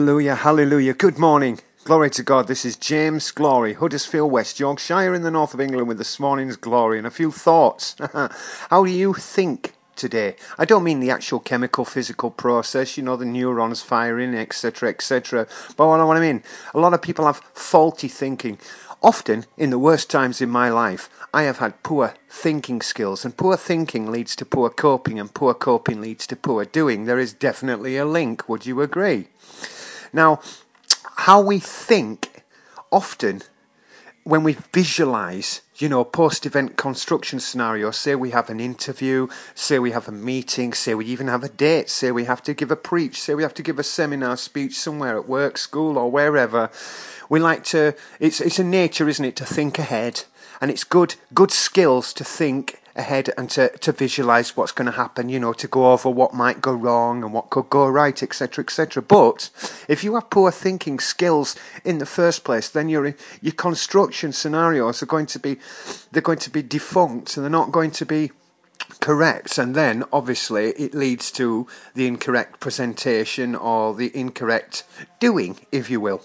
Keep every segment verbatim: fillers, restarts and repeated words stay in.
Hallelujah, hallelujah. Good morning. Glory to God. This is James Glory, Huddersfield, West Yorkshire in the north of England with this morning's glory and a few thoughts. How do you think today? I don't mean the actual chemical, physical process, you know, the neurons firing, et cetera, et cetera. But what I mean, a lot of people have faulty thinking. Often, in the worst times in my life, I have had poor thinking skills, and poor thinking leads to poor coping, and poor coping leads to poor doing. There is definitely a link. Would you agree? Now, how we think often when we visualize, you know, post-event construction scenarios, say we have an interview, say we have a meeting, say we even have a date, say we have to give a preach, say we have to give a seminar speech somewhere at work, school, or wherever. We like to, it's it's a nature, isn't it, to think ahead, and it's good good skills to think ahead and to, to visualize what's going to happen, you know, to go over what might go wrong and what could go right, et cetera, et cetera. But if you have poor thinking skills in the first place, then your your construction scenarios are going to be they're going to be defunct, and they're not going to be correct, and then obviously it leads to the incorrect presentation or the incorrect doing, if you will.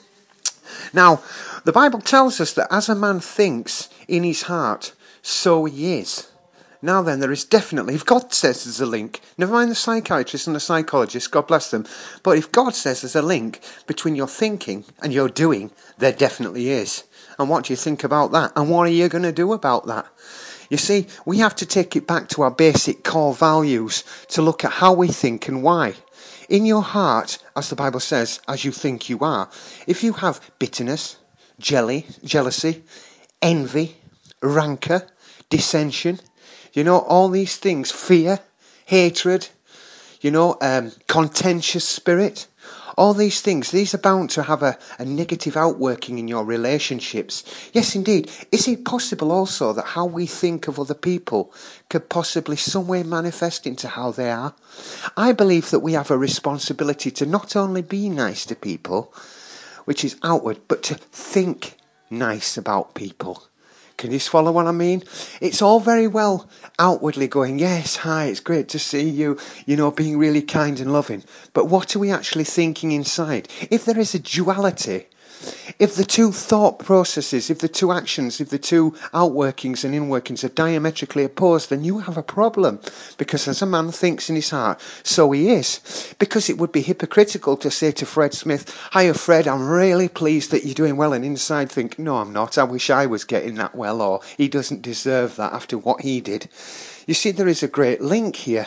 Now, the Bible tells us that as a man thinks in his heart, so he is. Now then, there is definitely, if God says there's a link, never mind the psychiatrists and the psychologists, God bless them, but if God says there's a link between your thinking and your doing, there definitely is. And what do you think about that? And what are you going to do about that? You see, we have to take it back to our basic core values to look at how we think and why. In your heart, as the Bible says, as you think you are, if you have bitterness, jelly, jealousy, envy, rancor, dissension, you know, all these things, fear, hatred, you know, um, contentious spirit, all these things, these are bound to have a, a negative outworking in your relationships. Yes, indeed. Is it possible also that how we think of other people could possibly some way manifest into how they are? I believe that we have a responsibility to not only be nice to people, which is outward, but to think nice about people. Can you swallow what I mean? It's all very well outwardly going, yes, hi, it's great to see you, you know, being really kind and loving. But what are we actually thinking inside? If there is a duality, if the two thought processes, if the two actions, if the two outworkings and inworkings are diametrically opposed, then you have a problem. Because as a man thinks in his heart, so he is. Because it would be hypocritical to say to Fred Smith, hiya Fred, I'm really pleased that you're doing well, and inside think, no, I'm not. I wish I was getting that well, or he doesn't deserve that after what he did. You see, there is a great link here.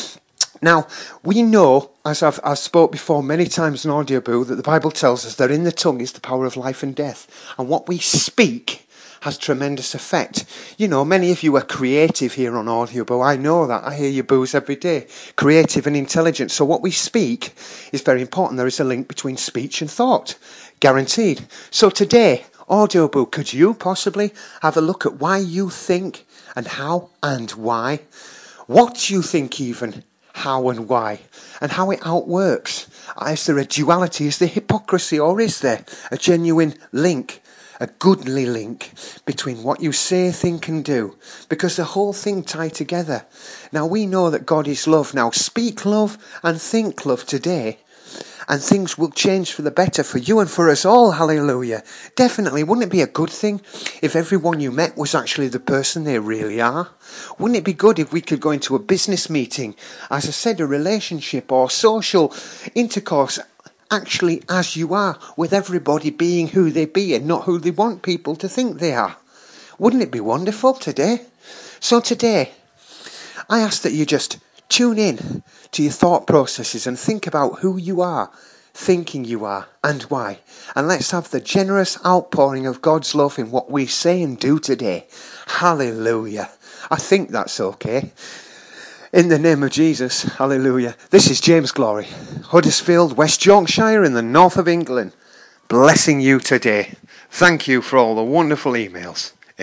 Now, we know, as I've, I've spoke before many times in Audioboo, that the Bible tells us that in the tongue is the power of life and death. And what we speak has tremendous effect. You know, many of you are creative here on Audioboo. I know that. I hear your boos every day. Creative and intelligent. So what we speak is very important. There is a link between speech and thought. Guaranteed. So today, Audioboo, could you possibly have a look at why you think and how and why? What you think even, how and why, and how it outworks. Is there a duality? Is there hypocrisy? Or is there a genuine link, a goodly link between what you say, think and do? Because the whole thing tied together. Now we know that God is love. Now speak love and think love today, and things will change for the better for you and for us all. Hallelujah. Definitely. Wouldn't it be a good thing if everyone you met was actually the person they really are? Wouldn't it be good if we could go into a business meeting, as I said, a relationship or social intercourse, actually as you are, with everybody being who they be and not who they want people to think they are? Wouldn't it be wonderful today? So today, I ask that you just tune in to your thought processes and think about who you are, thinking you are, and why. And let's have the generous outpouring of God's love in what we say and do today. Hallelujah. I think that's okay. In the name of Jesus, hallelujah. This is James Glory, Huddersfield, West Yorkshire in the north of England, blessing you today. Thank you for all the wonderful emails.